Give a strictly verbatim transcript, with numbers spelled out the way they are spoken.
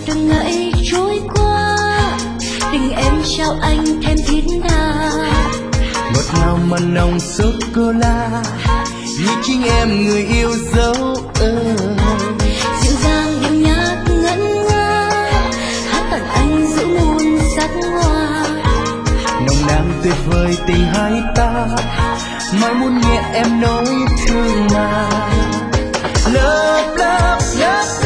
từng ngày trôi qua, tình em trao anh thêm thiết tha. Ngọt ngào mà nồng sô cô la, vì chính em người yêu dấu ơi. Dịu dàng điệu nhạc ngân nga, hát tặng anh giữ muôn sắc hoa. Nồng nàn tuyệt vời tình hai ta, mãi muốn nghe em nói thương mà. Love, love, love.